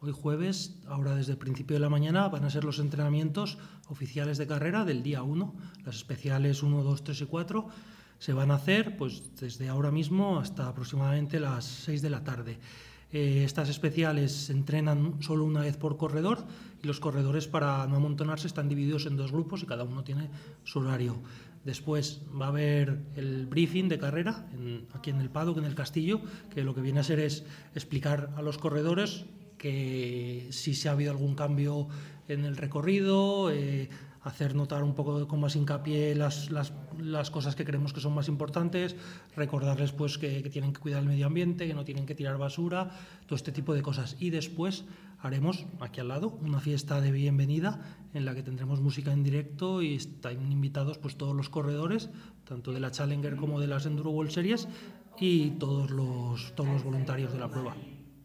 Hoy jueves, ahora desde el principio de la mañana, van a ser los entrenamientos oficiales de carrera del día 1. Las especiales 1, 2, 3 y 4 se van a hacer pues, desde ahora mismo hasta aproximadamente las 6 de la tarde. Estas especiales se entrenan solo una vez por corredor y los corredores, para no amontonarse, están divididos en 2 grupos y cada uno tiene su horario. Después va a haber el briefing de carrera aquí en el paddock, en el Castillo, que lo que viene a ser es explicar a los corredores que si se ha habido algún cambio en el recorrido, hacer notar un poco con más hincapié las cosas que creemos que son más importantes, recordarles pues que tienen que cuidar el medio ambiente, que no tienen que tirar basura, todo este tipo de cosas. Y después haremos aquí al lado una fiesta de bienvenida en la que tendremos música en directo y están invitados pues todos los corredores, tanto de la Challenger como de las Enduro World Series, y todos los voluntarios de la prueba.